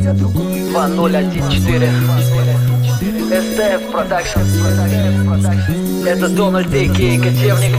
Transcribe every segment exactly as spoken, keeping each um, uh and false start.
два ноль один четыре эс тэ эф Продакшн. Это Дональд а ка а Котевник.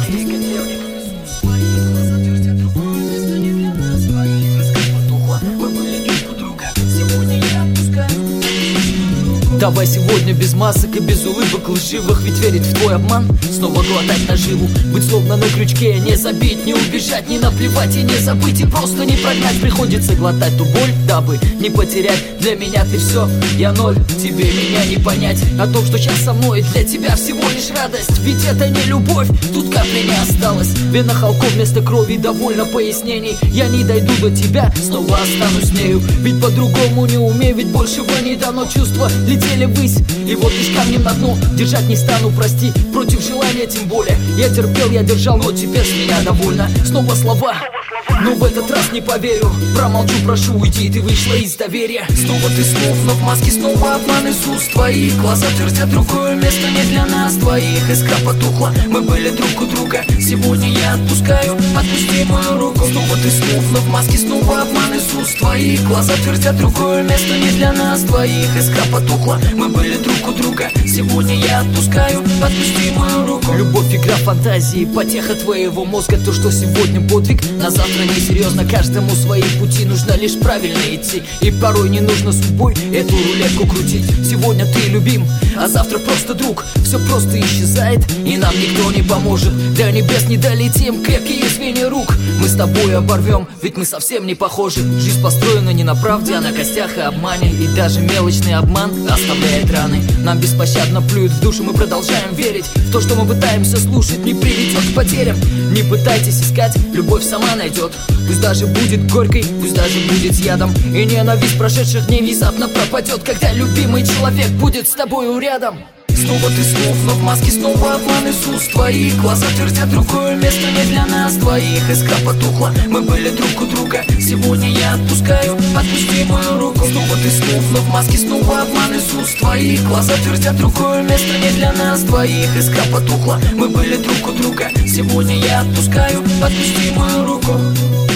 Давай сегодня без масок и без улыбок лживых, ведь верить в твой обман, снова глотать наживу. Быть словно на крючке, не забить, не убежать, не наплевать и не забыть, и просто не прогнать. Приходится глотать ту боль, дабы не потерять. Для меня ты все, я ноль, тебе меня не понять. О том, что сейчас со мной, для тебя всего лишь радость. Ведь это не любовь, тут капли не осталось. Вена холков вместо крови, довольно пояснений. Я не дойду до тебя, снова останусь с нею. Ведь по-другому не умею, ведь большего не дано. Чувства летели ввысь, и вот лишь камнем на дно. Держать не стану, прости, против желания тем более. Я терпел, я держал, но теперь с меня довольно. Снова слова, но в этот раз не поверю. Промолчу, прошу, уйди, ты вышла из доверия. Снова ты снов, но в маске снова обман из уст твоих. Глаза твердят, другое место не для нас двоих. Искра потухла, мы были друг у друга. Сегодня я отпускаю, отпусти мою руку. Снова ты снов, но в маске снова обман из уст твоих. Глаза твердят, другое место не для нас двоих. Искра потухла, мы были друг у друга. Сегодня я отпускаю, отпусти мою руку. Любовь, игра фантазии, потеха твоего мозга. То, что сегодня подвиг, на завтра несерьезно. Каждому свои пути, нужно лишь правильно идти. И порой не нужно судьбой эту рулетку крутить. Сегодня ты любим, а завтра просто друг. Все просто исчезает, и нам никто не поможет. До небес не долетим, крепкие звенья рук мы с тобой оборвем, ведь мы совсем не похожи. Жизнь построена не на правде, а на костях и обмане. И даже мелочный обман оставляет раны. Нам беспощадно плюют в душу, мы продолжаем верить в то, что мы пытаемся слушать, не приведет к потерям. Не пытайтесь искать, любовь сама найдет. Пусть даже будет горькой, пусть даже будет с ядом. И ненависть прошедших дней внезапно пропадет, когда любимый человек будет с тобою рядом. Снова ты снов, но в маске снова обман из уст твоих. Глаза твердят, другое место не для нас двоих. Искра потухла, мы были друг у друга. Сегодня я отпускаю, отпусти мою руку. Снова ты снов, но в маске снова обман из уст твоих. Глаза твердят, другое место не для нас двоих. Искра потухла, мы были друг у друга. Сегодня я отпускаю, отпусти мою руку.